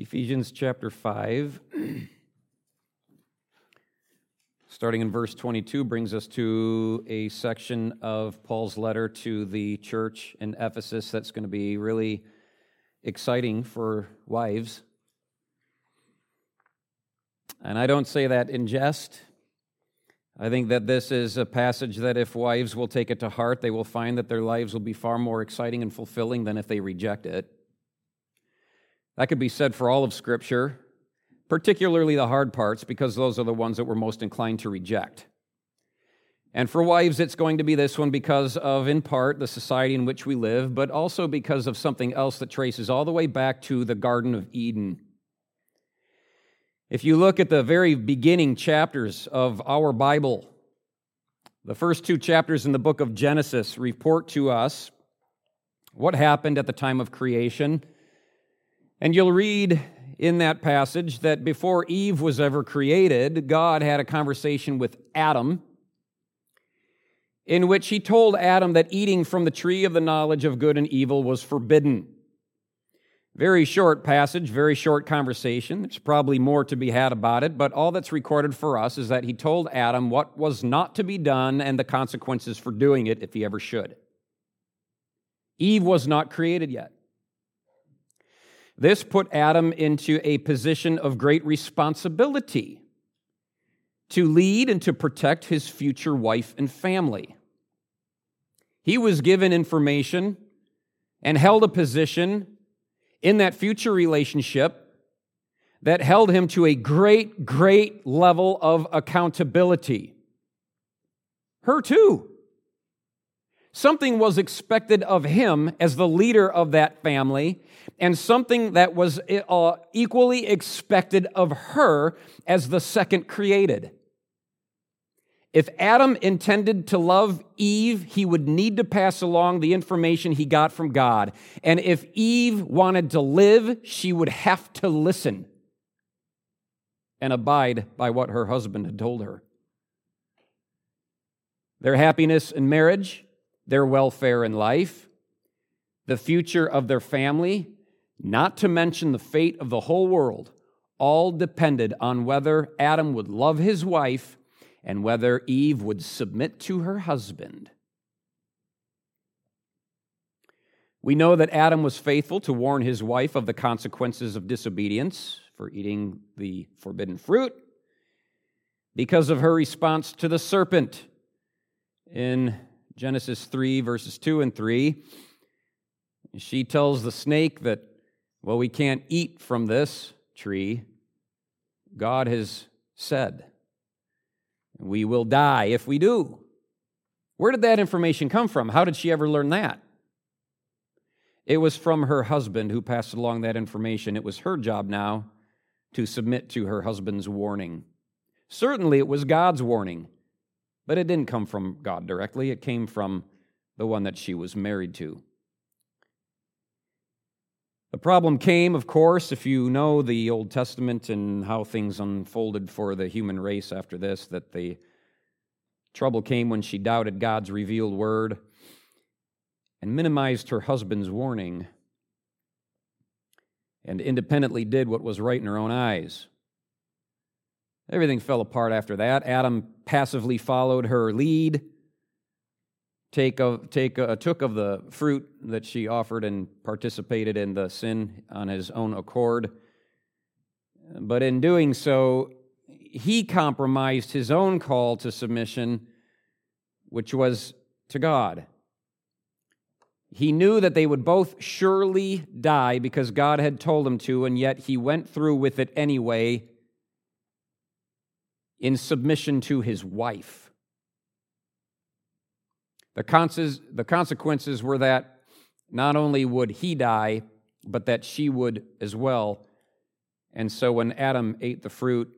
Ephesians chapter 5, starting in verse 22, brings us to a section of Paul's letter to the church in Ephesus that's going to be really exciting for wives. And I don't say that in jest. I think that this is a passage that if wives will take it to heart, they will find that their lives will be far more exciting and fulfilling than if they reject it. That could be said for all of Scripture, particularly the hard parts, because those are the ones that we're most inclined to reject. And for wives, it's going to be this one because of, in part, the society in which we live, but also because of something else that traces all the way back to the Garden of Eden. If you look at the very beginning chapters of our Bible, the first two chapters in the book of Genesis report to us what happened at the time of creation. And you'll read in that passage that before Eve was ever created, God had a conversation with Adam in which he told Adam that eating from the tree of the knowledge of good and evil was forbidden. Very short passage, very short conversation. There's probably more to be had about it, but all that's recorded for us is that he told Adam what was not to be done and the consequences for doing it if he ever should. Eve was not created yet. This put Adam into a position of great responsibility to lead and to protect his future wife and family. He was given information and held a position in that future relationship that held him to a great, great level of accountability. Her too. Something was expected of him as the leader of that family, and something that was equally expected of her as the second created. If Adam intended to love Eve, he would need to pass along the information he got from God. And if Eve wanted to live, she would have to listen and abide by what her husband had told her. Their happiness in marriage, their welfare in life, the future of their family, not to mention the fate of the whole world, all depended on whether Adam would love his wife and whether Eve would submit to her husband. We know that Adam was faithful to warn his wife of the consequences of disobedience for eating the forbidden fruit because of her response to the serpent in Genesis 3, verses 2 and 3. She tells the snake that, well, we can't eat from this tree. God has said, we will die if we do. Where did that information come from? How did she ever learn that? It was from her husband who passed along that information. It was her job now to submit to her husband's warning. Certainly it was God's warning, but it didn't come from God directly. It came from the one that she was married to. The problem came, of course, if you know the Old Testament and how things unfolded for the human race after this, that the trouble came when she doubted God's revealed word and minimized her husband's warning and independently did what was right in her own eyes. Everything fell apart after that. Adam passively followed her lead, took of the fruit that she offered and participated in the sin on his own accord. But in doing so, he compromised his own call to submission, which was to God. He knew that they would both surely die because God had told him to, and yet he went through with it anyway in submission to his wife. The consequences were that not only would he die, but that she would as well. And so when Adam ate the fruit,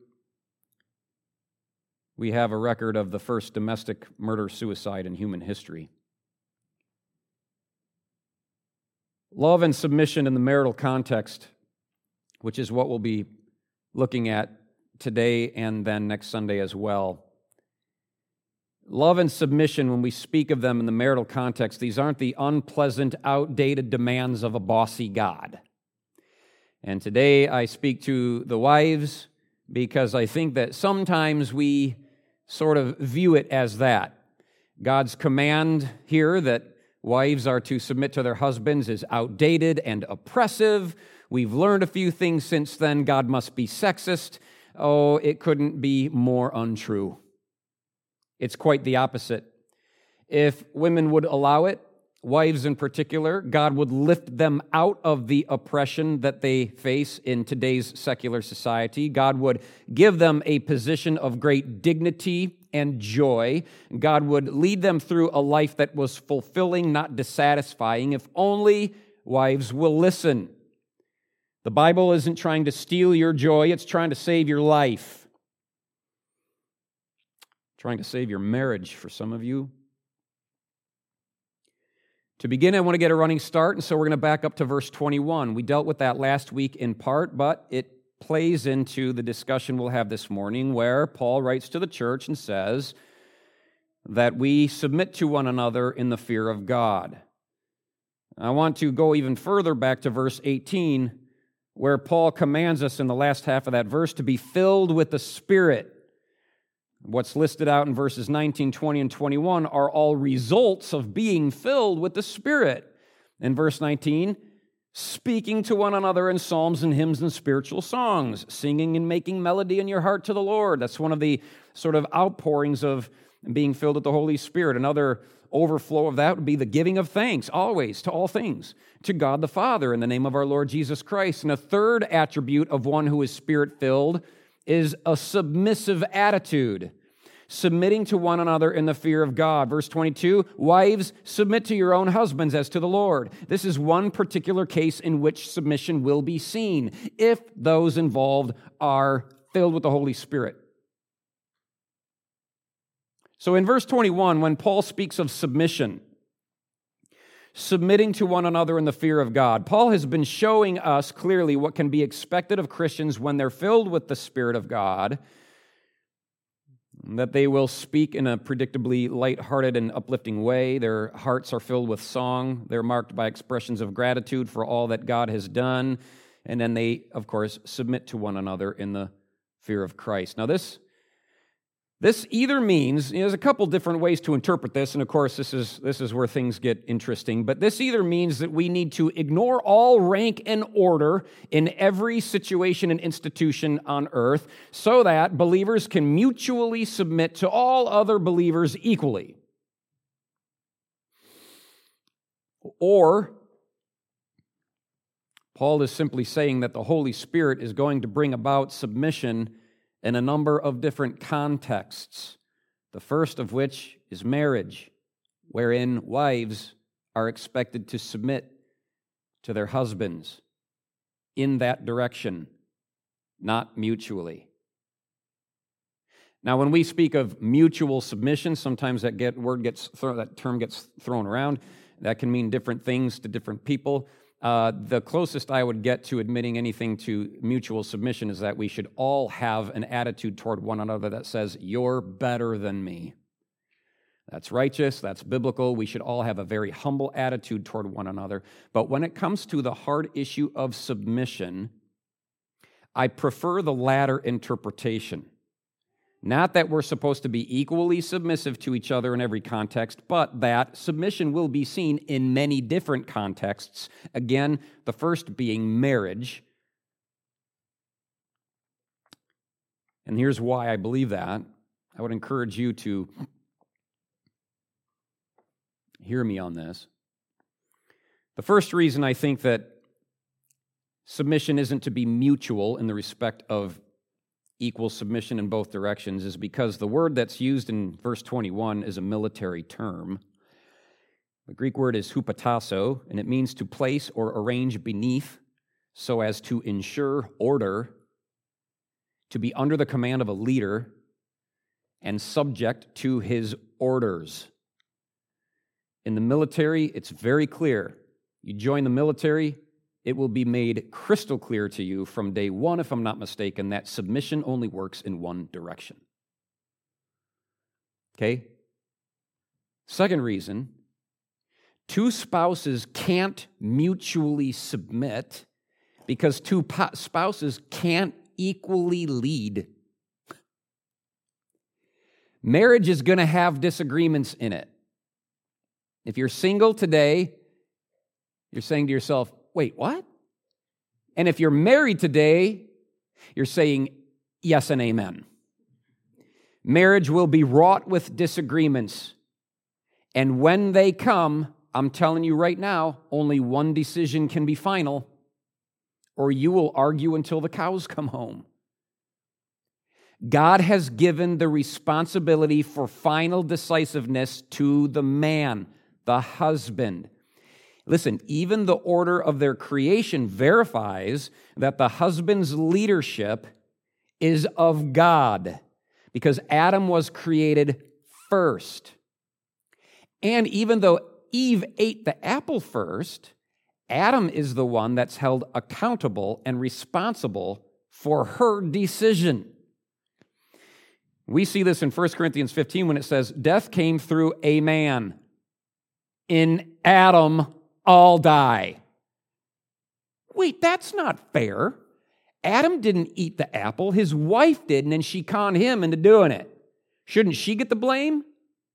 we have a record of the first domestic murder-suicide in human history. Love and submission in the marital context, which is what we'll be looking at today and then next Sunday as well. Love and submission, when we speak of them in the marital context, these aren't the unpleasant, outdated demands of a bossy God. And today I speak to the wives because I think that sometimes we sort of view it as that. God's command here that wives are to submit to their husbands is outdated and oppressive. We've learned a few things since then. God must be sexist. Oh, it couldn't be more untrue. It's quite the opposite. If women would allow it, wives in particular, God would lift them out of the oppression that they face in today's secular society. God would give them a position of great dignity and joy. God would lead them through a life that was fulfilling, not dissatisfying, if only wives will listen. The Bible isn't trying to steal your joy, it's trying to save your life. Trying to save your marriage for some of you. To begin, I want to get a running start, and so we're going to back up to verse 21. We dealt with that last week in part, but it plays into the discussion we'll have this morning, where Paul writes to the church and says that we submit to one another in the fear of God. I want to go even further back to verse 18, where Paul commands us in the last half of that verse to be filled with the Spirit. What's listed out in verses 19, 20, and 21 are all results of being filled with the Spirit. In verse 19, speaking to one another in psalms and hymns and spiritual songs, singing and making melody in your heart to the Lord. That's one of the sort of outpourings of being filled with the Holy Spirit. Another overflow of that would be the giving of thanks, always, to all things, to God the Father in the name of our Lord Jesus Christ. And a third attribute of one who is Spirit-filled is a submissive attitude, submitting to one another in the fear of God. Verse 22, wives, submit to your own husbands as to the Lord. This is one particular case in which submission will be seen if those involved are filled with the Holy Spirit. So in verse 21, when Paul speaks of submission, submitting to one another in the fear of God, Paul has been showing us clearly what can be expected of Christians when they're filled with the Spirit of God, that they will speak in a predictably lighthearted and uplifting way. Their hearts are filled with song. They're marked by expressions of gratitude for all that God has done. And then they, of course, submit to one another in the fear of Christ. Now, this either means, there's a couple different ways to interpret this, and of course this is where things get interesting, but this either means that we need to ignore all rank and order in every situation and institution on earth so that believers can mutually submit to all other believers equally. Or Paul is simply saying that the Holy Spirit is going to bring about submission in a number of different contexts, the first of which is marriage, wherein wives are expected to submit to their husbands in that direction, not mutually. Now, when we speak of mutual submission, sometimes that term gets thrown around. That can mean different things to different people. The closest I would get to admitting anything to mutual submission is that we should all have an attitude toward one another that says, you're better than me. That's righteous, that's biblical. We should all have a very humble attitude toward one another. But when it comes to the hard issue of submission, I prefer the latter interpretation. Not that we're supposed to be equally submissive to each other in every context, but that submission will be seen in many different contexts. Again, the first being marriage. And here's why I believe that. I would encourage you to hear me on this. The first reason I think that submission isn't to be mutual in the respect of equal submission in both directions is because the word that's used in verse 21 is a military term. The Greek word is hupotasso, and it means to place or arrange beneath so as to ensure order, to be under the command of a leader, and subject to his orders. In the military, it's very clear. You join the military, it will be made crystal clear to you from day one, if I'm not mistaken, that submission only works in one direction. Okay? Second reason, two spouses can't mutually submit because two spouses can't equally lead. Marriage is going to have disagreements in it. If you're single today, you're saying to yourself, wait, what? And if you're married today, you're saying yes and amen. Marriage will be wrought with disagreements. And when they come, I'm telling you right now, only one decision can be final, or you will argue until the cows come home. God has given the responsibility for final decisiveness to the man, the husband. Listen, even the order of their creation verifies that the husband's leadership is of God, because Adam was created first. And even though Eve ate the apple first, Adam is the one that's held accountable and responsible for her decision. We see this in 1 Corinthians 15 when it says, death came through a man. In Adam, all die. Wait, that's not fair. Adam didn't eat the apple. His wife did, and then she conned him into doing it. Shouldn't she get the blame?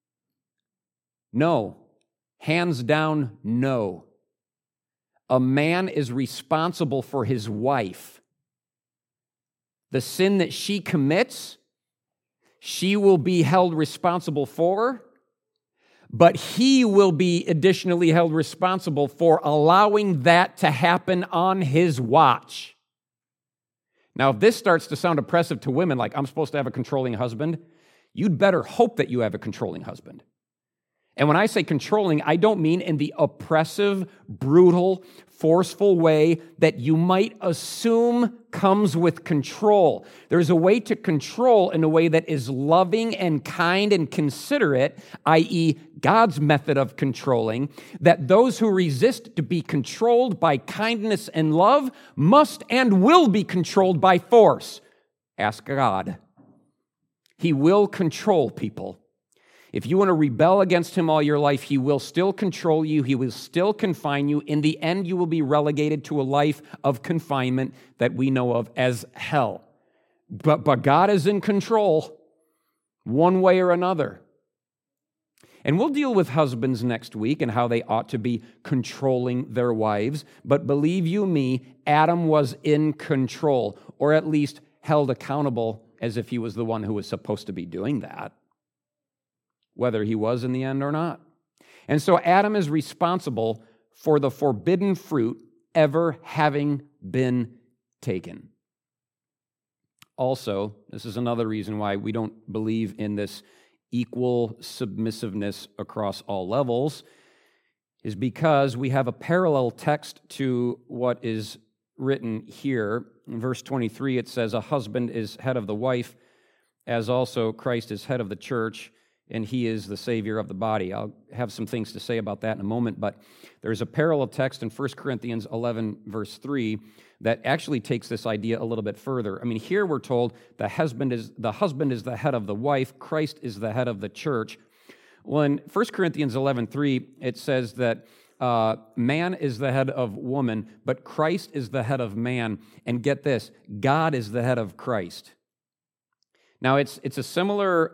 No. Hands down, no. A man is responsible for his wife. The sin that she commits, she will be held responsible for, but he will be additionally held responsible for allowing that to happen on his watch. Now, if this starts to sound oppressive to women, like I'm supposed to have a controlling husband, you'd better hope that you have a controlling husband. And when I say controlling, I don't mean in the oppressive, brutal, forceful way that you might assume comes with control. There's a way to control in a way that is loving and kind and considerate, i.e., God's method of controlling, that those who resist to be controlled by kindness and love must and will be controlled by force. Ask God. He will control people. If you want to rebel against him all your life, he will still control you. He will still confine you. In the end, you will be relegated to a life of confinement that we know of as hell. But God is in control one way or another. And we'll deal with husbands next week and how they ought to be controlling their wives. But believe you me, Adam was in control, or at least held accountable as if he was the one who was supposed to be doing that, whether he was in the end or not. And so Adam is responsible for the forbidden fruit ever having been taken. Also, this is another reason why we don't believe in this equal submissiveness across all levels, is because we have a parallel text to what is written here. In verse 23, it says, a husband is head of the wife, as also Christ is head of the church, and he is the Savior of the body. I'll have some things to say about that in a moment, but there's a parallel text in 1 Corinthians 11, verse 3, that actually takes this idea a little bit further. I mean, here we're told the husband is the head of the wife, Christ is the head of the church. Well, in 1 Corinthians 11:3, it says that man is the head of woman, but Christ is the head of man. And get this, God is the head of Christ. Now, it's a similar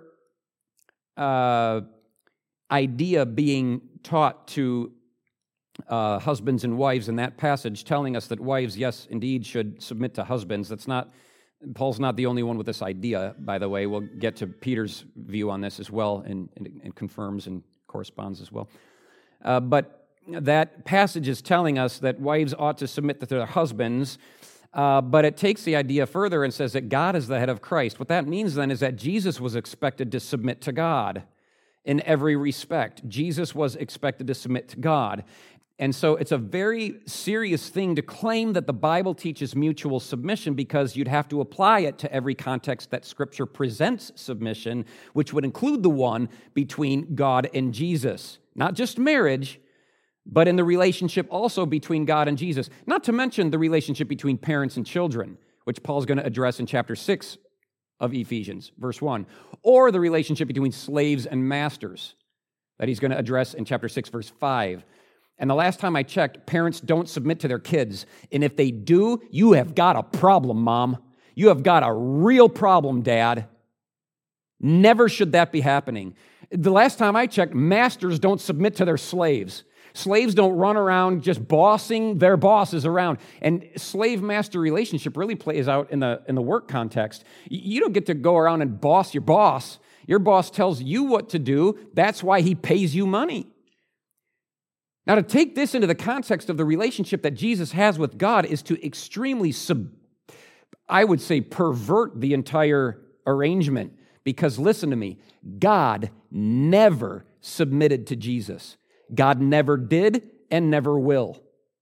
idea being taught to husbands and wives in that passage, telling us that wives, yes, indeed, should submit to husbands. Paul's not the only one with this idea, by the way. We'll get to Peter's view on this as well, and confirms and corresponds as well. But that passage is telling us that wives ought to submit to their husbands, but it takes the idea further and says that God is the head of Christ. What that means then is that Jesus was expected to submit to God in every respect. Jesus was expected to submit to God. And so it's a very serious thing to claim that the Bible teaches mutual submission, because you'd have to apply it to every context that Scripture presents submission, which would include the one between God and Jesus. Not just marriage, but in the relationship also between God and Jesus. Not to mention the relationship between parents and children, which Paul's going to address in chapter 6 of Ephesians, verse 1. Or the relationship between slaves and masters that he's going to address in chapter 6, verse 5. And the last time I checked, parents don't submit to their kids. And if they do, you have got a problem, Mom. You have got a real problem, Dad. Never should that be happening. The last time I checked, masters don't submit to their slaves. Slaves don't run around just bossing their bosses around. And slave-master relationship really plays out in the work context. You don't get to go around and boss your boss. Your boss tells you what to do. That's why he pays you money. Now, to take this into the context of the relationship that Jesus has with God is to extremely, I would say, pervert the entire arrangement. Because listen to me, God never submitted to Jesus. God never did and never will.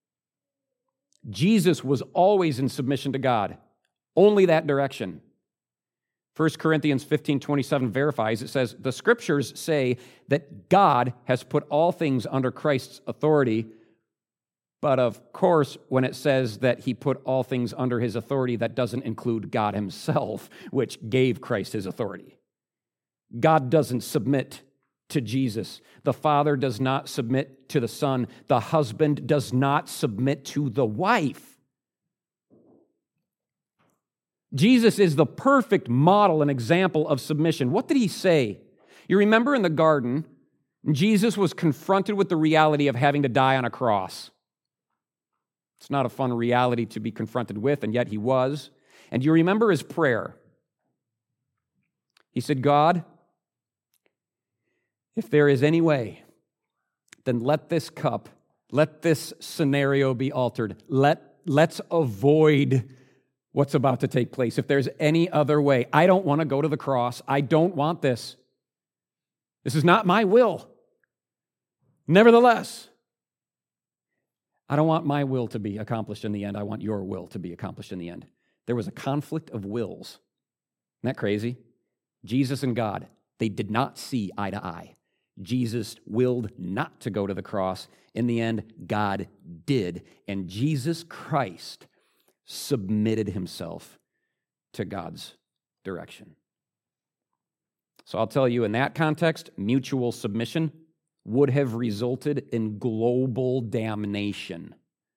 Jesus was always in submission to God, only that direction. 1 Corinthians 15:27 verifies, it says, the scriptures say that God has put all things under Christ's authority, but of course, when it says that he put all things under his authority, that doesn't include God himself, which gave Christ his authority. God doesn't submit to Jesus. The Father does not submit to the Son. The husband does not submit to the wife. Jesus is the perfect model and example of submission. What did he say? You remember in the garden, Jesus was confronted with the reality of having to die on a cross. It's not a fun reality to be confronted with, and yet he was. And you remember his prayer. He said, God, if there is any way, then let this cup, let this scenario be altered. Let's avoid what's about to take place. If there's any other way, I don't want to go to the cross. I don't want this. This is not my will. Nevertheless, I don't want my will to be accomplished in the end. I want your will to be accomplished in the end. There was a conflict of wills. Isn't that crazy? Jesus and God, they did not see eye to eye. Jesus willed not to go to the cross. In the end, God did. And Jesus Christ submitted himself to God's direction. So I'll tell you, in that context, mutual submission would have resulted in global damnation.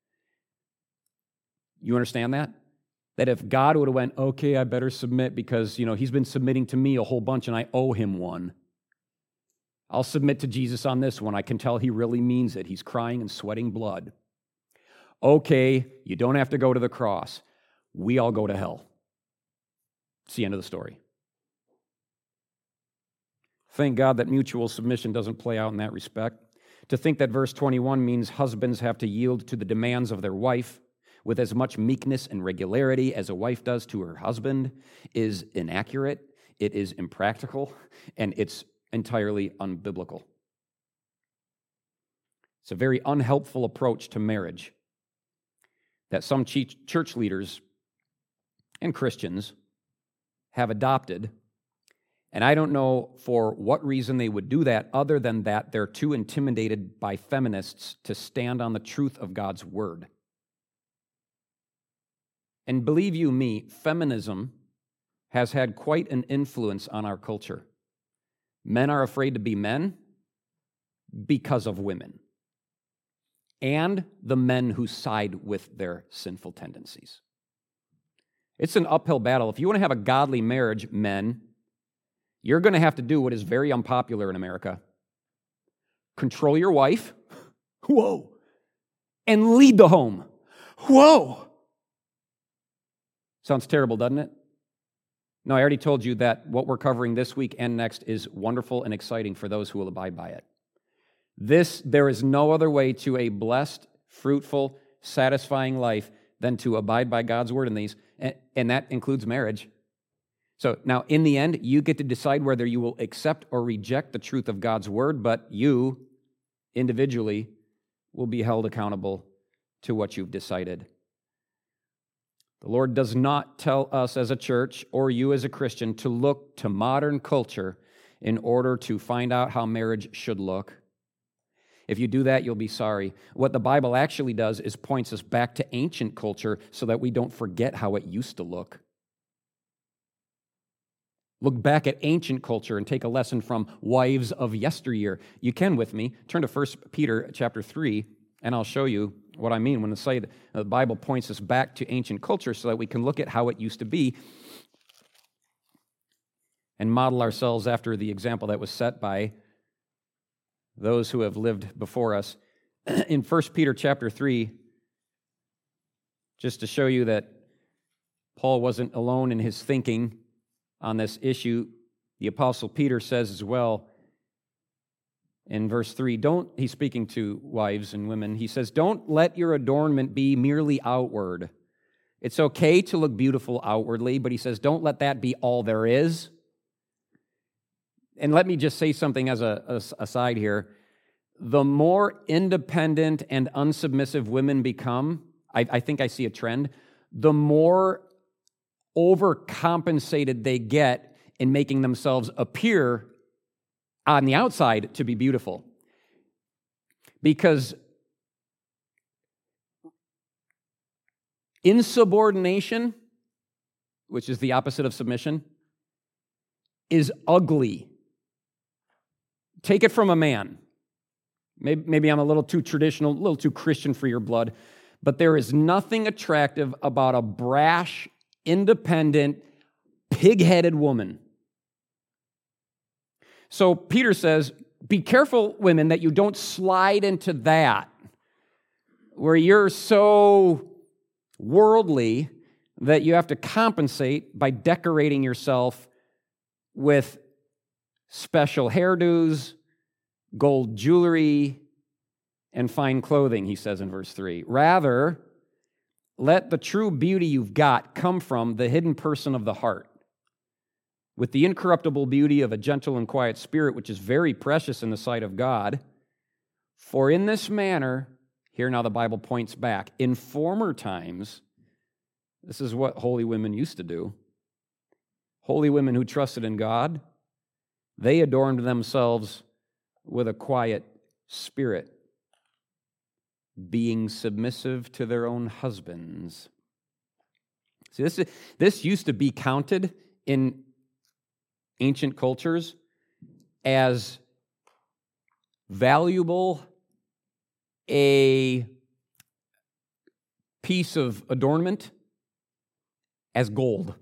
You understand that? That if God would have went, okay, I better submit because, he's been submitting to me a whole bunch and I owe him one. I'll submit to Jesus on this one. I can tell he really means it. He's crying and sweating blood. Okay, you don't have to go to the cross. We all go to hell. It's the end of the story. Thank God that mutual submission doesn't play out in that respect. To think that verse 21 means husbands have to yield to the demands of their wife with as much meekness and regularity as a wife does to her husband is inaccurate, it is impractical, and it's entirely unbiblical. It's a very unhelpful approach to marriage that some church leaders and Christians have adopted. And I don't know for what reason they would do that, other than that they're too intimidated by feminists to stand on the truth of God's word. And believe you me, feminism has had quite an influence on our culture. Men are afraid to be men because of women and the men who side with their sinful tendencies. It's an uphill battle. If you want to have a godly marriage, men, you're going to have to do what is very unpopular in America. Control your wife. Whoa. And lead the home. Whoa. Sounds terrible, doesn't it? No, I already told you that what we're covering this week and next is wonderful and exciting for those who will abide by it. There is no other way to a blessed, fruitful, satisfying life than to abide by God's word in these, and that includes marriage. So now, in the end, you get to decide whether you will accept or reject the truth of God's word, but you, individually, will be held accountable to what you've decided. The Lord does not tell us as a church or you as a Christian to look to modern culture in order to find out how marriage should look. If you do that, you'll be sorry. What the Bible actually does is points us back to ancient culture so that we don't forget how it used to look. Look back at ancient culture and take a lesson from wives of yesteryear. You can with me. Turn to 1 Peter chapter 3. And I'll show you what I mean when I say the Bible points us back to ancient culture so that we can look at how it used to be and model ourselves after the example that was set by those who have lived before us. In 1 Peter chapter 3, just to show you that Paul wasn't alone in his thinking on this issue, the Apostle Peter says as well in verse 3, he's speaking to wives and women, he says, don't let your adornment be merely outward. It's okay to look beautiful outwardly, but he says, don't let that be all there is. And let me just say something as a aside here. The more independent and unsubmissive women become, I think I see a trend, the more overcompensated they get in making themselves appear on the outside to be beautiful. Because insubordination, which is the opposite of submission, is ugly. Take it from a man. Maybe I'm a little too traditional, a little too Christian for your blood, but there is nothing attractive about a brash, independent, pig-headed woman. So Peter says, be careful, women, that you don't slide into that, where you're so worldly that you have to compensate by decorating yourself with special hairdos, gold jewelry, and fine clothing, he says in verse 3. Rather, let the true beauty you've got come from the hidden person of the heart, with the incorruptible beauty of a gentle and quiet spirit, which is very precious in the sight of God. For in this manner, here now the Bible points back, in former times, this is what holy women used to do. Holy women who trusted in God, they adorned themselves with a quiet spirit, being submissive to their own husbands. See, this used to be counted in ancient cultures as valuable a piece of adornment as gold.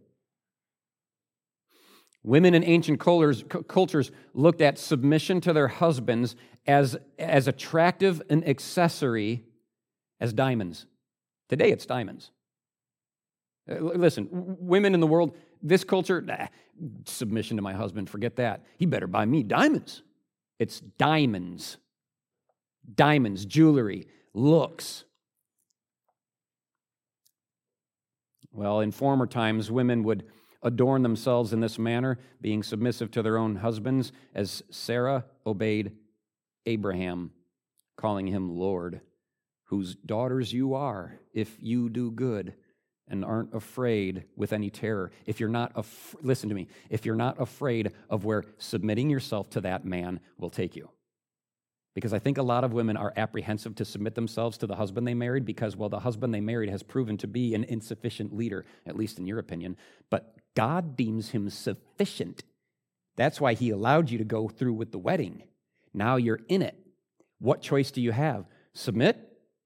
Women in ancient cultures looked at submission to their husbands as attractive an accessory as diamonds. Today it's diamonds. Listen, women in the world, this culture, submission to my husband, forget that. He better buy me diamonds. It's diamonds. Diamonds, jewelry, looks. Well, in former times, women would adorn themselves in this manner, being submissive to their own husbands, as Sarah obeyed Abraham, calling him Lord, whose daughters you are, if you do good and aren't afraid with any terror. If you're not, listen to me, if you're not afraid of where submitting yourself to that man will take you. Because I think a lot of women are apprehensive to submit themselves to the husband they married because, well, the husband they married has proven to be an insufficient leader, at least in your opinion. But God deems him sufficient. That's why he allowed you to go through with the wedding. Now you're in it. What choice do you have? Submit?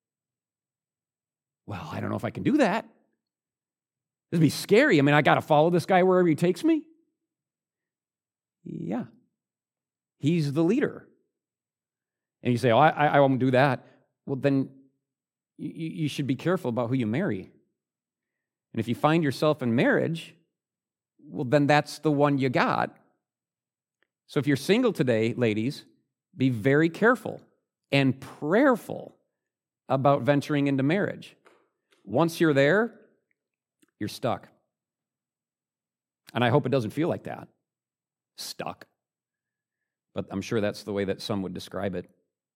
Well, I don't know if I can do that. This would be scary. I mean, I got to follow this guy wherever he takes me? Yeah. He's the leader. And you say, oh, I won't do that. Well, then you should be careful about who you marry. And if you find yourself in marriage, well, then that's the one you got. So if you're single today, ladies, be very careful and prayerful about venturing into marriage. Once you're there, you're stuck. And I hope it doesn't feel like that. Stuck. But I'm sure that's the way that some would describe it.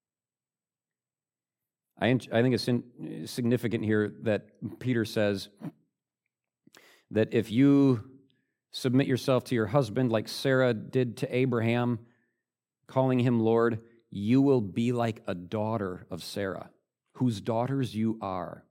I think it's significant here that Peter says that if you submit yourself to your husband like Sarah did to Abraham, calling him Lord, you will be like a daughter of Sarah, whose daughters you are.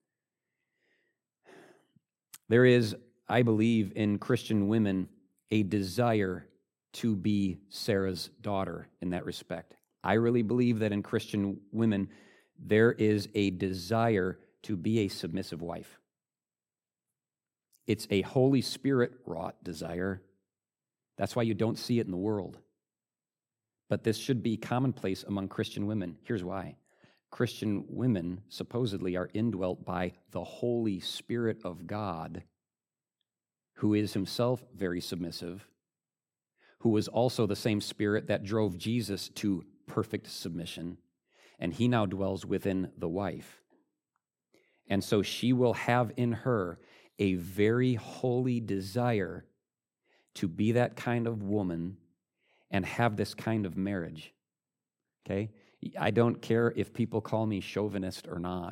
There is, I believe, in Christian women a desire to be Sarah's daughter in that respect. I really believe that in Christian women, there is a desire to be a submissive wife. It's a Holy Spirit-wrought desire. That's why you don't see it in the world. But this should be commonplace among Christian women. Here's why. Christian women supposedly are indwelt by the Holy Spirit of God, who is himself very submissive, who was also the same Spirit that drove Jesus to perfect submission, and he now dwells within the wife. And so she will have in her a very holy desire to be that kind of woman and have this kind of marriage. Okay? I don't care if people call me chauvinist or not.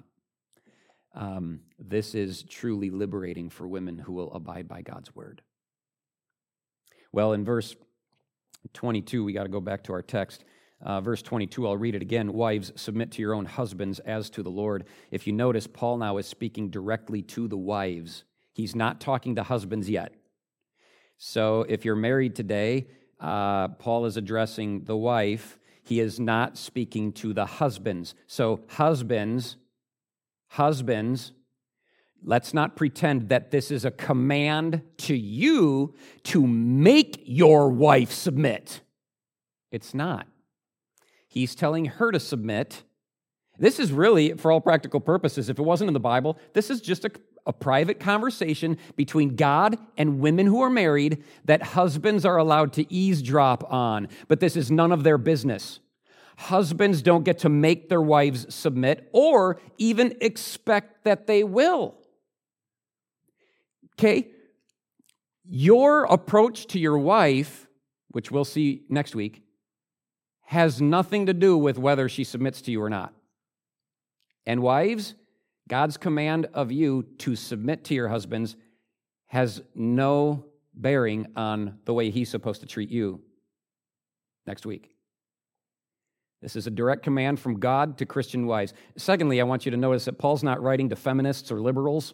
This is truly liberating for women who will abide by God's word. Well, in verse 22, we got to go back to our text. Verse 22, I'll read it again. Wives, submit to your own husbands as to the Lord. If you notice, Paul now is speaking directly to the wives. He's not talking to husbands yet. So if you're married today, Paul is addressing the wife. He is not speaking to the husbands. So husbands, let's not pretend that this is a command to you to make your wife submit. It's not. He's telling her to submit. This is really, for all practical purposes, if it wasn't in the Bible, this is just a private conversation between God and women who are married that husbands are allowed to eavesdrop on. But this is none of their business. Husbands don't get to make their wives submit or even expect that they will. Okay? Your approach to your wife, which we'll see next week, has nothing to do with whether she submits to you or not. And wives, God's command of you to submit to your husbands has no bearing on the way he's supposed to treat you next week. This is a direct command from God to Christian wives. Secondly, I want you to notice that Paul's not writing to feminists or liberals.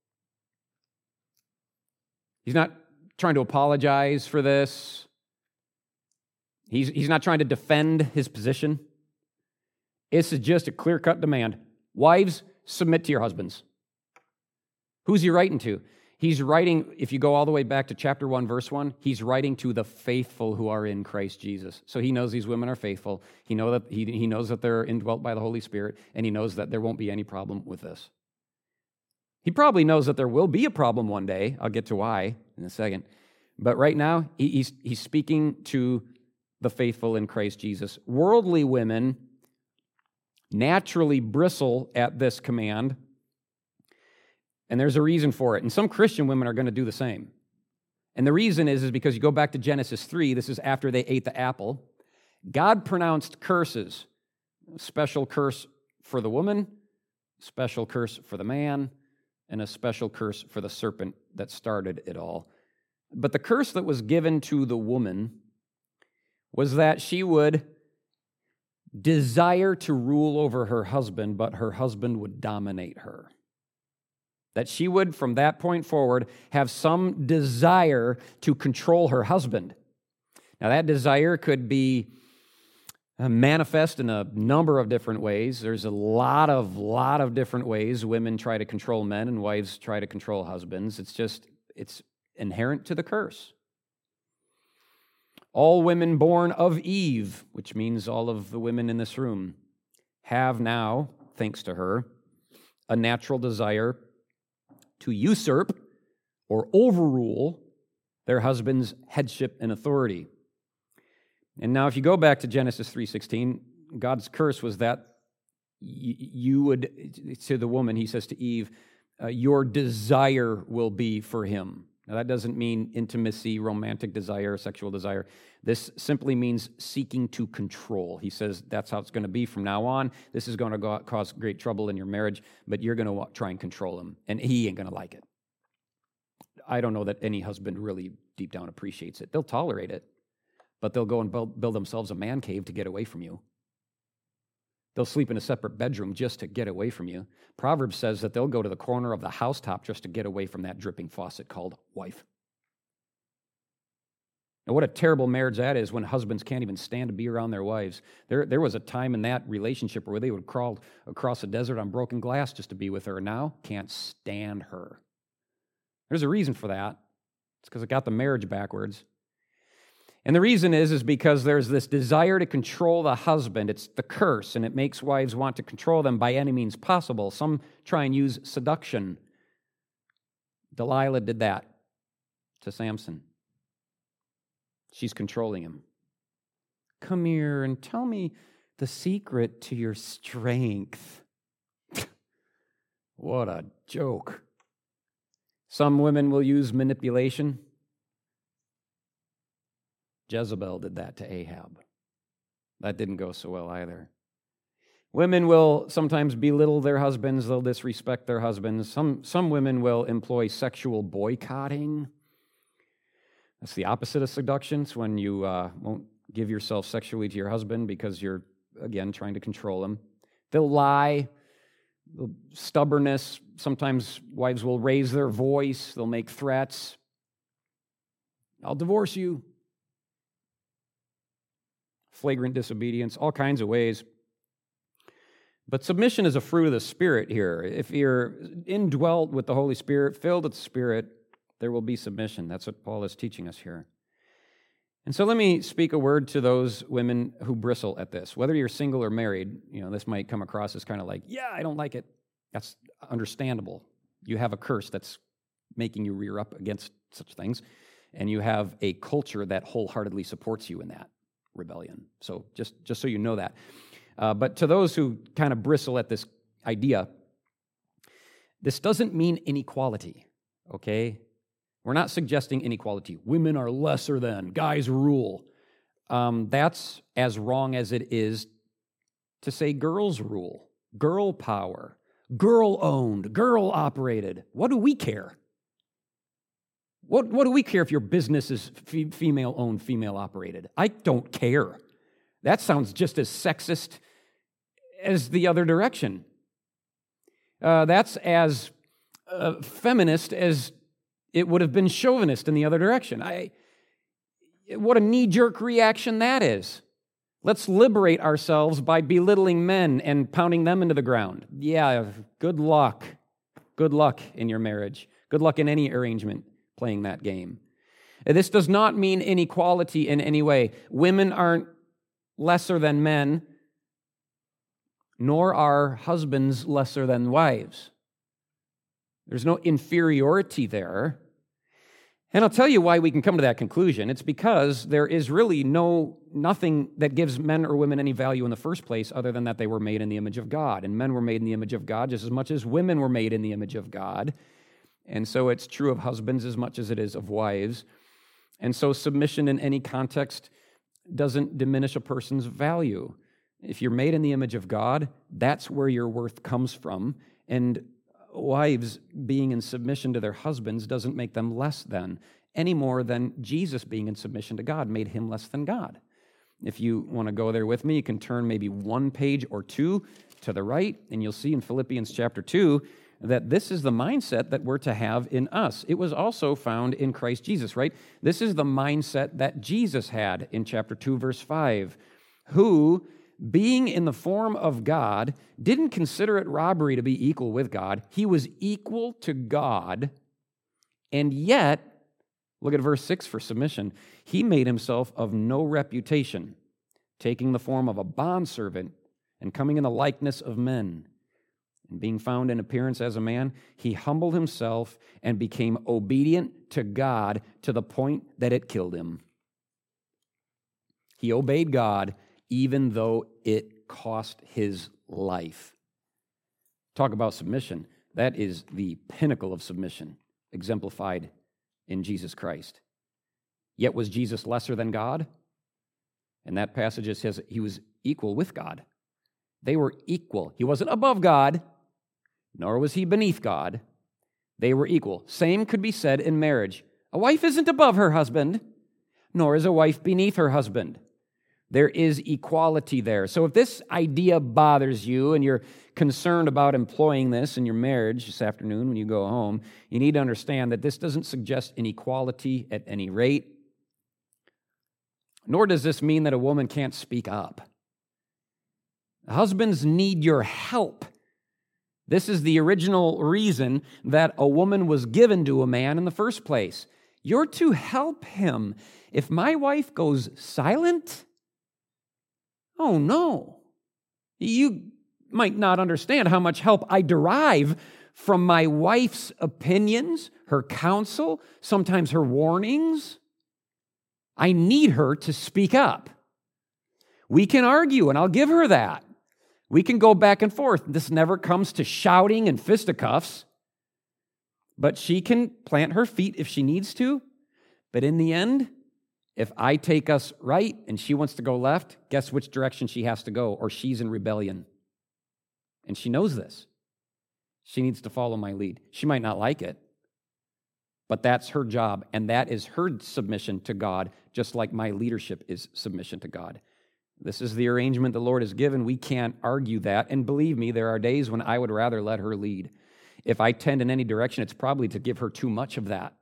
He's not trying to apologize for this. He's not trying to defend his position. This is just a clear-cut demand. Wives, submit to your husbands. Who's he writing to? He's writing, if you go all the way back to chapter 1, verse 1, he's writing to the faithful who are in Christ Jesus. So he knows these women are faithful. He knows that they're indwelt by the Holy Spirit, and he knows that there won't be any problem with this. He probably knows that there will be a problem one day. I'll get to why in a second. But right now, he's speaking to the faithful in Christ Jesus. Worldly women naturally bristle at this command, and there's a reason for it. And some Christian women are going to do the same. And the reason is because you go back to Genesis 3, this is after they ate the apple. God pronounced curses, a special curse for the woman, a special curse for the man, and a special curse for the serpent that started it all. But the curse that was given to the woman was that she would desire to rule over her husband, but her husband would dominate her. That she would, from that point forward, have some desire to control her husband. Now, that desire could be manifest in a number of different ways. There's a lot of different ways women try to control men and wives try to control husbands. It's inherent to the curse. All women born of Eve, which means all of the women in this room, have now, thanks to her, a natural desire to usurp or overrule their husband's headship and authority. And now if you go back to Genesis 3:16, God's curse was that you would, to the woman, he says to Eve, your desire will be for him. Now, that doesn't mean intimacy, romantic desire, sexual desire. This simply means seeking to control. He says that's how it's going to be from now on. This is going to cause great trouble in your marriage, but you're going to try and control him, and he ain't going to like it. I don't know that any husband really deep down appreciates it. They'll tolerate it, but they'll go and build themselves a man cave to get away from you. They'll sleep in a separate bedroom just to get away from you. Proverbs says that they'll go to the corner of the housetop just to get away from that dripping faucet called wife. Now, what a terrible marriage that is when husbands can't even stand to be around their wives. There was a time in that relationship where they would crawl across the desert on broken glass just to be with her. Now, can't stand her. There's a reason for that. It's because it got the marriage backwards. And the reason is because there's this desire to control the husband. It's the curse, and it makes wives want to control them by any means possible. Some try and use seduction. Delilah did that to Samson. She's controlling him. Come here and tell me the secret to your strength. What a joke. Some women will use manipulation. Jezebel did that to Ahab. That didn't go so well either. Women will sometimes belittle their husbands. They'll disrespect their husbands. Some women will employ sexual boycotting. That's the opposite of seduction. It's when you won't give yourself sexually to your husband because you're, again, trying to control him. They'll lie. Stubbornness. Sometimes wives will raise their voice. They'll make threats. I'll divorce you. Flagrant disobedience, all kinds of ways. But submission is a fruit of the Spirit here. If you're indwelt with the Holy Spirit, filled with the Spirit, there will be submission. That's what Paul is teaching us here. And so let me speak a word to those women who bristle at this. Whether you're single or married, this might come across as kind of like, yeah, I don't like it. That's understandable. You have a curse that's making you rear up against such things, and you have a culture that wholeheartedly supports you in that rebellion. So just so you know that. But to those who kind of bristle at this idea, this doesn't mean inequality, okay? We're not suggesting inequality. Women are lesser than, guys rule. That's as wrong as it is to say girls rule, girl power, girl-owned, girl-operated. What do we care? What do we care if your business is female-owned, female-operated? I don't care. That sounds just as sexist as the other direction. That's as feminist as it would have been chauvinist in the other direction. What a knee-jerk reaction that is. Let's liberate ourselves by belittling men and pounding them into the ground. Yeah, good luck. Good luck in your marriage. Good luck in any arrangement playing that game. This does not mean inequality in any way. Women aren't lesser than men, nor are husbands lesser than wives. There's no inferiority there. And I'll tell you why we can come to that conclusion. It's because there is really nothing that gives men or women any value in the first place other than that they were made in the image of God. And men were made in the image of God just as much as women were made in the image of God. And so it's true of husbands as much as it is of wives. And so submission in any context doesn't diminish a person's value. If you're made in the image of God, that's where your worth comes from. And wives being in submission to their husbands doesn't make them less than, any more than Jesus being in submission to God made him less than God. If you want to go there with me, you can turn maybe one page or two to the right, and you'll see in Philippians chapter 2 that this is the mindset that we're to have in us. It was also found in Christ Jesus, right? This is the mindset that Jesus had in chapter 2, verse 5, who, being in the form of God, didn't consider it robbery to be equal with God. He was equal to God, and yet, look at verse 6 for submission, he made himself of no reputation, taking the form of a bondservant and coming in the likeness of men. And being found in appearance as a man, he humbled himself and became obedient to God to the point that it killed him. He obeyed God even though it cost his life. Talk about submission. That is the pinnacle of submission, exemplified in Jesus Christ. Yet was Jesus lesser than God? And that passage says he was equal with God. They were equal. He wasn't above God, nor was he beneath God. They were equal. Same could be said in marriage. A wife isn't above her husband, nor is a wife beneath her husband. There is equality there. So if this idea bothers you and you're concerned about employing this in your marriage this afternoon when you go home, you need to understand that this doesn't suggest inequality at any rate. Nor does this mean that a woman can't speak up. Husbands need your help. This is the original reason that a woman was given to a man in the first place. You're to help him. If my wife goes silent, oh no. You might not understand how much help I derive from my wife's opinions, her counsel, sometimes her warnings. I need her to speak up. We can argue, and I'll give her that. We can go back and forth. This never comes to shouting and fisticuffs, but she can plant her feet if she needs to. But in the end, if I take us right and she wants to go left, guess which direction she has to go, or she's in rebellion. And she knows this. She needs to follow my lead. She might not like it, but that's her job, and that is her submission to God, just like my leadership is submission to God. This is the arrangement the Lord has given. We can't argue that, and believe me, there are days when I would rather let her lead. If I tend in any direction, it's probably to give her too much of that.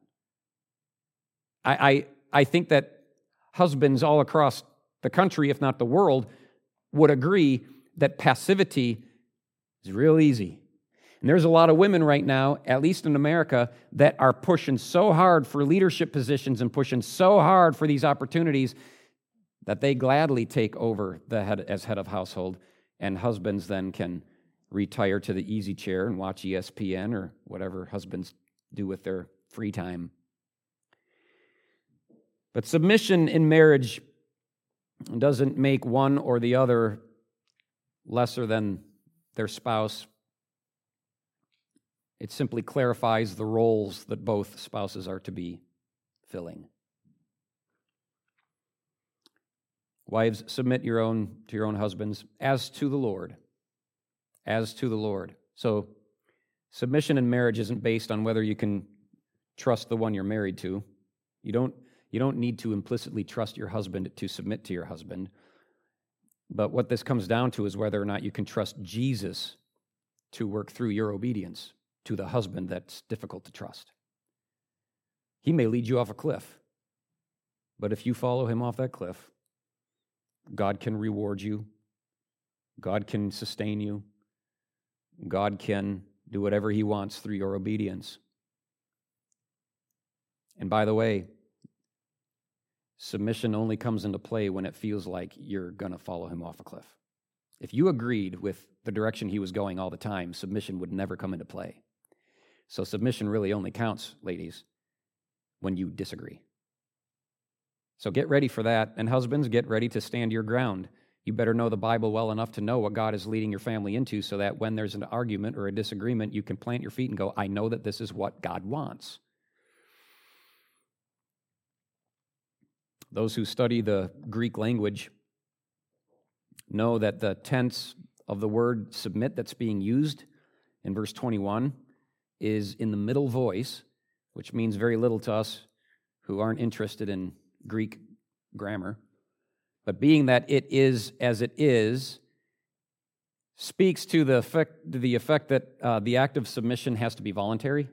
I think that husbands all across the country, if not the world, would agree that passivity is real easy. And there's a lot of women right now, at least in America, that are pushing so hard for leadership positions and pushing so hard for these opportunities that they gladly take over the head as head of household, and husbands then can retire to the easy chair and watch ESPN or whatever husbands do with their free time. But submission in marriage doesn't make one or the other lesser than their spouse. It simply clarifies the roles that both spouses are to be filling. Wives, submit to your own husbands as to the Lord. As to the Lord. So, submission in marriage isn't based on whether you can trust the one you're married to. You don't need to implicitly trust your husband to submit to your husband. But what this comes down to is whether or not you can trust Jesus to work through your obedience to the husband that's difficult to trust. He may lead you off a cliff, but if you follow him off that cliff, God can reward you. God can sustain you. God can do whatever he wants through your obedience. And by the way, submission only comes into play when it feels like you're going to follow him off a cliff. If you agreed with the direction he was going all the time, submission would never come into play. So submission really only counts, ladies, when you disagree. So get ready for that. And husbands, get ready to stand your ground. You better know the Bible well enough to know what God is leading your family into so that when there's an argument or a disagreement, you can plant your feet and go, I know that this is what God wants. Those who study the Greek language know that the tense of the word submit that's being used in verse 21 is in the middle voice, which means very little to us who aren't interested in Greek grammar. But being that it is as it is, speaks to the effect that the act of submission has to be voluntary.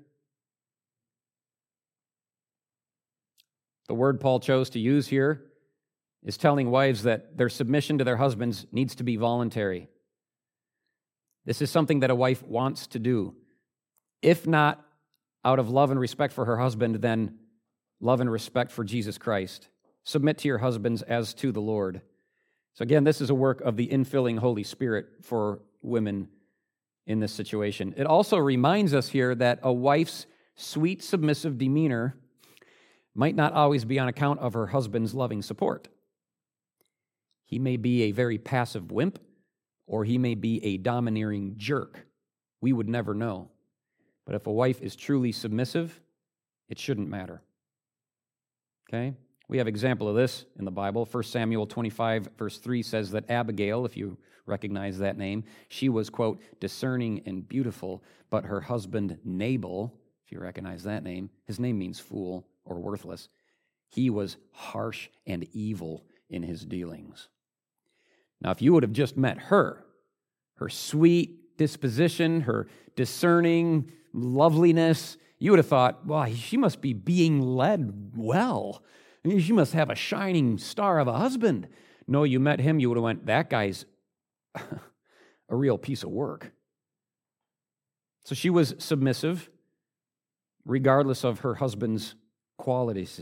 The word Paul chose to use here is telling wives that their submission to their husbands needs to be voluntary. This is something that a wife wants to do. If not out of love and respect for her husband, then love and respect for Jesus Christ. Submit to your husbands as to the Lord. So again, this is a work of the infilling Holy Spirit for women in this situation. It also reminds us here that a wife's sweet, submissive demeanor might not always be on account of her husband's loving support. He may be a very passive wimp, or he may be a domineering jerk. We would never know. But if a wife is truly submissive, it shouldn't matter. Okay? We have example of this in the Bible. 1 Samuel 25, verse 3 says that Abigail, if you recognize that name, she was, quote, discerning and beautiful, but her husband Nabal, if you recognize that name, his name means fool or worthless. He was harsh and evil in his dealings. Now, if you would have just met her sweet disposition, her discerning loveliness, you would have thought, well, she must be being led well. She must have a shining star of a husband. No, you met him, you would have went, that guy's a real piece of work. So she was submissive, regardless of her husband's qualities.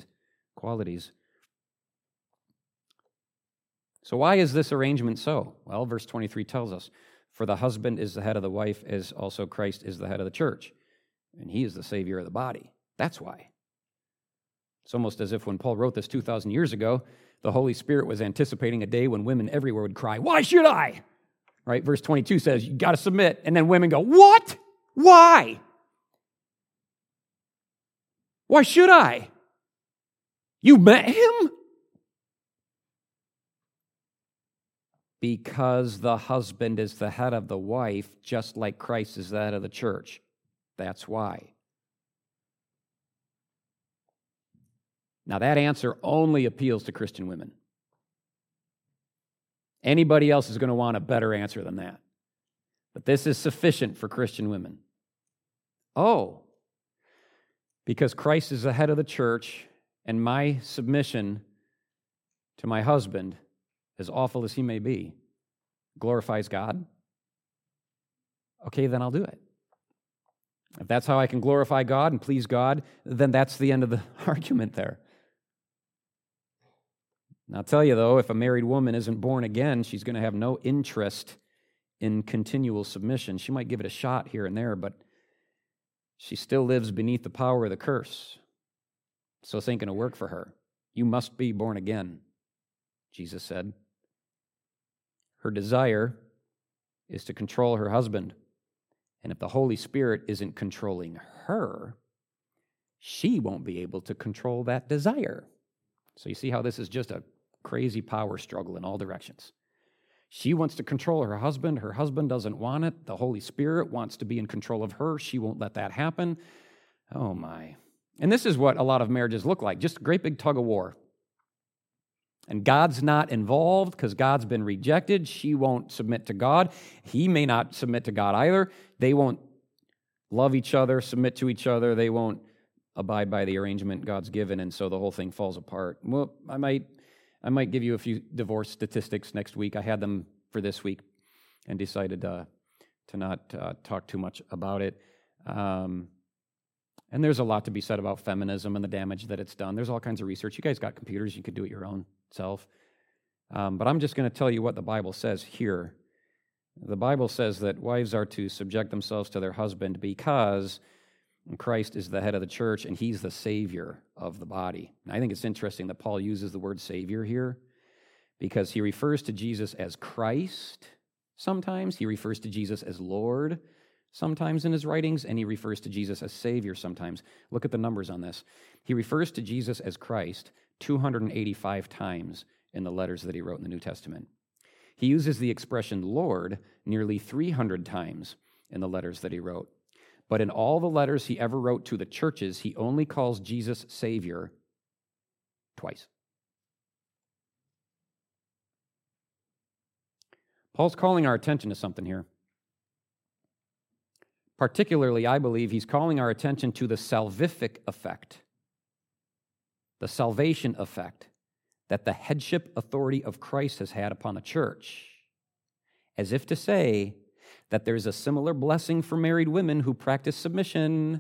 So why is this arrangement so? Well, verse 23 tells us, for the husband is the head of the wife, as also Christ is the head of the church, and he is the Savior of the body. That's why. It's almost as if when Paul wrote this 2,000 years ago, the Holy Spirit was anticipating a day when women everywhere would cry, why should I? Right? Verse 22 says, you got to submit. And then women go, what? Why? Why should I? You met him? Because the husband is the head of the wife, just like Christ is the head of the church. That's why. Now, that answer only appeals to Christian women. Anybody else is going to want a better answer than that. But this is sufficient for Christian women. Oh, because Christ is the head of the church, and my submission to my husband, as awful as he may be, glorifies God? Okay, then I'll do it. If that's how I can glorify God and please God, then that's the end of the argument there. And I'll tell you, though, if a married woman isn't born again, she's going to have no interest in continual submission. She might give it a shot here and there, but she still lives beneath the power of the curse. So this ain't going to work for her. You must be born again, Jesus said. Her desire is to control her husband. And if the Holy Spirit isn't controlling her, she won't be able to control that desire. So you see how this is just a crazy power struggle in all directions. She wants to control her husband doesn't want it. The Holy Spirit wants to be in control of her. She won't let that happen. Oh my. And this is what a lot of marriages look like, just a great big tug of war. And God's not involved because God's been rejected. She won't submit to God. He may not submit to God either. They won't love each other, submit to each other. They won't abide by the arrangement God's given, and so the whole thing falls apart. Well, I might give you a few divorce statistics next week. I had them for this week and decided to not talk too much about it. And there's a lot to be said about feminism and the damage that it's done. There's all kinds of research. You guys got computers. You could do it your own self. But I'm just going to tell you what the Bible says here. The Bible says that wives are to subject themselves to their husband because Christ is the head of the church and he's the Savior of the body. And I think it's interesting that Paul uses the word Savior here because he refers to Jesus as Christ sometimes. He refers to Jesus as Lord sometimes in his writings, and he refers to Jesus as Savior sometimes. Look at the numbers on this. He refers to Jesus as Christ 285 times in the letters that he wrote in the New Testament. He uses the expression Lord nearly 300 times in the letters that he wrote. But in all the letters he ever wrote to the churches, he only calls Jesus Savior twice. Paul's calling our attention to something here. Particularly, I believe he's calling our attention to the salvific effect, the salvation effect that the headship authority of Christ has had upon the church, as if to say that there's a similar blessing for married women who practice submission.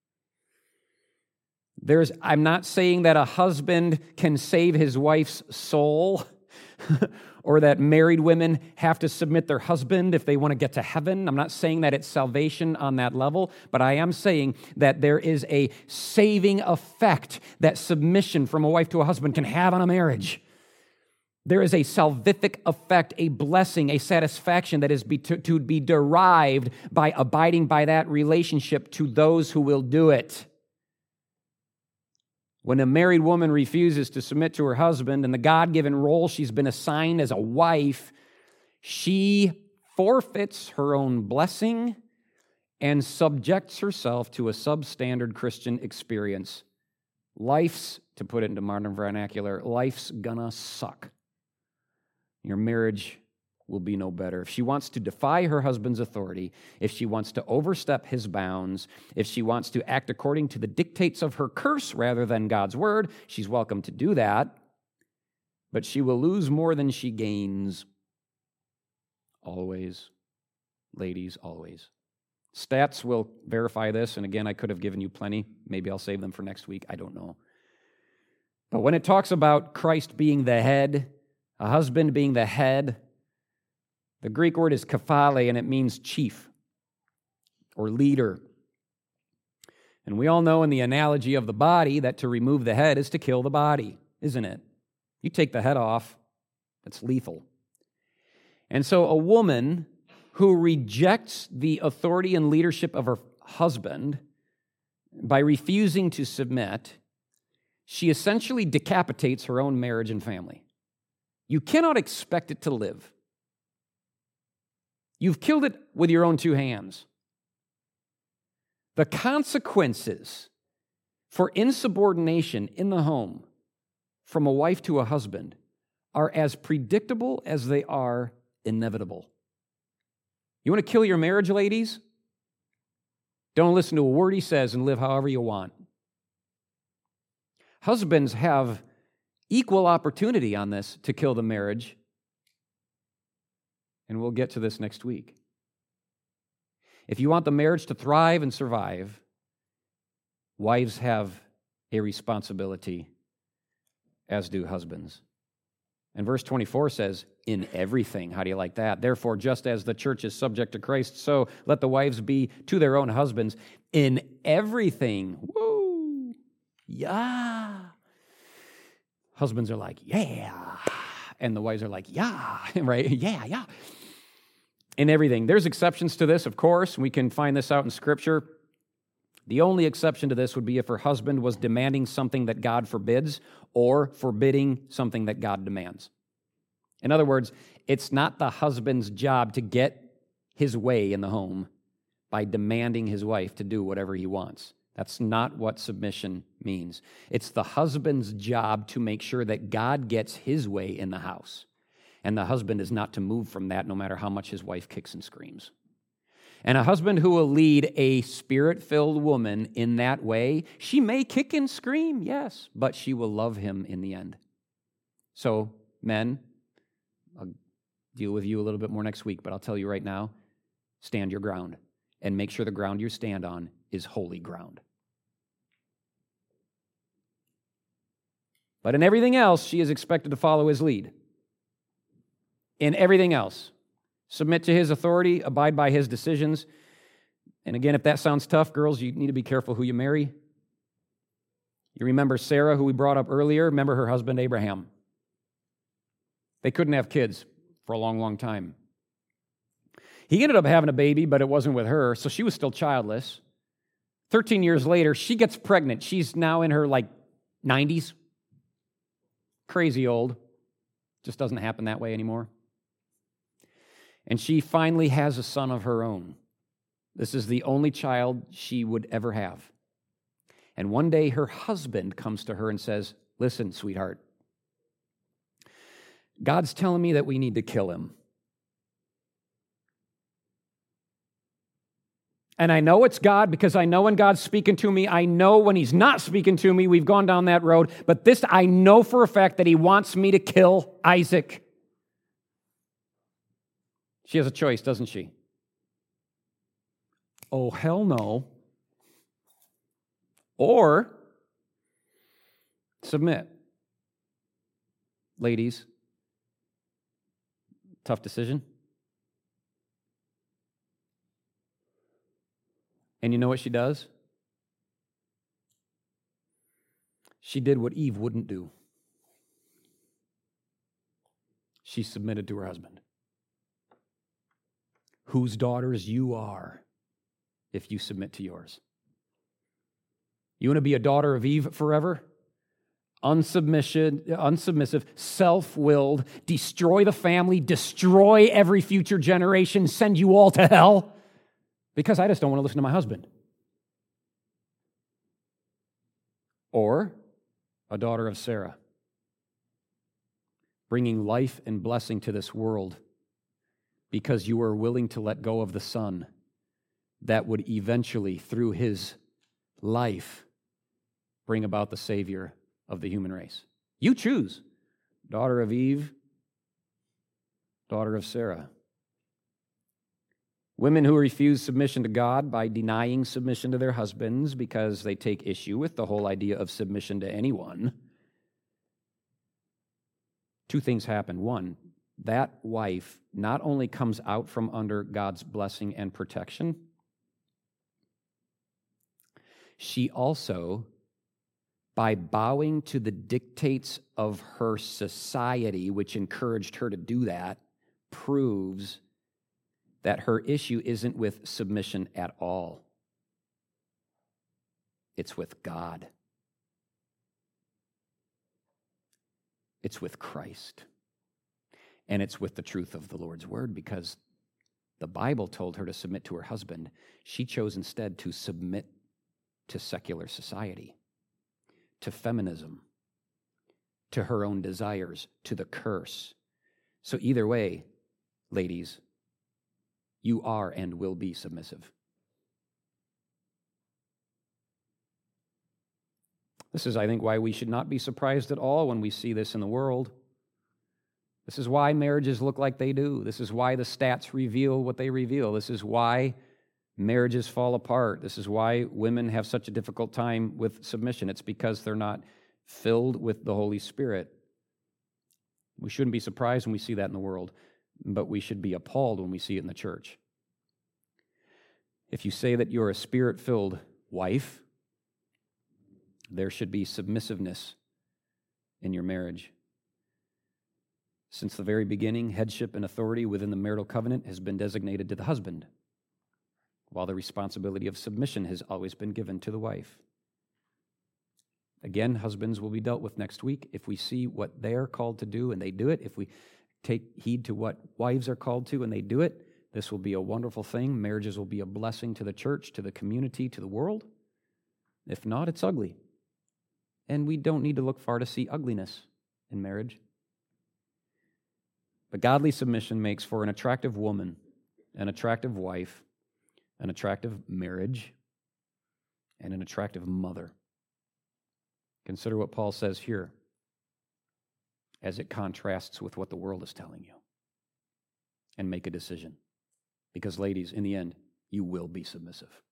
I'm not saying that a husband can save his wife's soul or that married women have to submit their husband if they want to get to heaven. I'm not saying that it's salvation on that level, but I am saying that there is a saving effect that submission from a wife to a husband can have on a marriage. There is a salvific effect, a blessing, a satisfaction that is to be derived by abiding by that relationship to those who will do it. When a married woman refuses to submit to her husband and the God-given role she's been assigned as a wife, she forfeits her own blessing and subjects herself to a substandard Christian experience. Life's, to put it into modern vernacular, life's gonna suck. Your marriage will be no better. If she wants to defy her husband's authority, if she wants to overstep his bounds, if she wants to act according to the dictates of her curse rather than God's word, she's welcome to do that. But she will lose more than she gains. Always. Ladies, always. Stats will verify this, and again, I could have given you plenty. Maybe I'll save them for next week. I don't know. But when it talks about Christ being the head, a husband being the head, the Greek word is kephale, and it means chief or leader. And we all know in the analogy of the body that to remove the head is to kill the body, isn't it? You take the head off, it's lethal. And so a woman who rejects the authority and leadership of her husband by refusing to submit, she essentially decapitates her own marriage and family. You cannot expect it to live. You've killed it with your own two hands. The consequences for insubordination in the home from a wife to a husband are as predictable as they are inevitable. You want to kill your marriage, ladies? Don't listen to a word he says and live however you want. Husbands have equal opportunity on this to kill the marriage, and we'll get to this next week. If you want the marriage to thrive and survive, wives have a responsibility, as do husbands. And verse 24 says, in everything. How do you like that? Therefore, just as the church is subject to Christ, so let the wives be to their own husbands in everything. Woo! Yeah. Husbands are like, yeah. And the wives are like, yeah. Right? Yeah, yeah. In everything. There's exceptions to this, of course. We can find this out in Scripture. The only exception to this would be if her husband was demanding something that God forbids or forbidding something that God demands. In other words, it's not the husband's job to get his way in the home by demanding his wife to do whatever he wants. That's not what submission means. It's the husband's job to make sure that God gets his way in the house. And the husband is not to move from that no matter how much his wife kicks and screams. And a husband who will lead a spirit-filled woman in that way, she may kick and scream, yes, but she will love him in the end. So, men, I'll deal with you a little bit more next week, but I'll tell you right now, stand your ground and make sure the ground you stand on is holy ground. But in everything else, she is expected to follow his lead. In everything else. Submit to his authority, abide by his decisions. And again, if that sounds tough, girls, you need to be careful who you marry. You remember Sarah, who we brought up earlier. Remember her husband, Abraham. They couldn't have kids for a long, long time. He ended up having a baby, but it wasn't with her, so she was still childless. 13 years later, she gets pregnant. She's now in her, 90s. Crazy old. Just doesn't happen that way anymore. And she finally has a son of her own. This is the only child she would ever have. And one day her husband comes to her and says, listen, sweetheart, God's telling me that we need to kill him. And I know it's God because I know when God's speaking to me. I know when he's not speaking to me. We've gone down that road. But this, I know for a fact that he wants me to kill Isaac. She has a choice, doesn't she? Oh, hell no. Or submit. Ladies, tough decision. And you know what she does? She did what Eve wouldn't do. She submitted to her husband. Whose daughters you are if you submit to yours. You want to be a daughter of Eve forever? Unsubmissive, self-willed, destroy the family, destroy every future generation, send you all to hell because I just don't want to listen to my husband. Or a daughter of Sarah, bringing life and blessing to this world because you are willing to let go of the Son that would eventually, through his life, bring about the Savior of the human race. You choose, daughter of Eve, daughter of Sarah. Women who refuse submission to God by denying submission to their husbands because they take issue with the whole idea of submission to anyone. Two things happen. One, that wife not only comes out from under God's blessing and protection, she also, by bowing to the dictates of her society, which encouraged her to do that, proves that her issue isn't with submission at all. It's with God. It's with Christ. And it's with the truth of the Lord's word, because the Bible told her to submit to her husband. She chose instead to submit to secular society, to feminism, to her own desires, to the curse. So either way, ladies, you are and will be submissive. This is, I think, why we should not be surprised at all when we see this in the world. This is why marriages look like they do. This is why the stats reveal what they reveal. This is why marriages fall apart. This is why women have such a difficult time with submission. It's because they're not filled with the Holy Spirit. We shouldn't be surprised when we see that in the world, but we should be appalled when we see it in the church. If you say that you're a Spirit-filled wife, there should be submissiveness in your marriage. Since the very beginning, headship and authority within the marital covenant has been designated to the husband, while the responsibility of submission has always been given to the wife. Again, husbands will be dealt with next week. If we see what they are called to do and they do it, if we take heed to what wives are called to and they do it, this will be a wonderful thing. Marriages will be a blessing to the church, to the community, to the world. If not, it's ugly. And we don't need to look far to see ugliness in marriage. But godly submission makes for an attractive woman, an attractive wife, an attractive marriage, and an attractive mother. Consider what Paul says here as it contrasts with what the world is telling you. And make a decision. Because ladies, in the end, you will be submissive.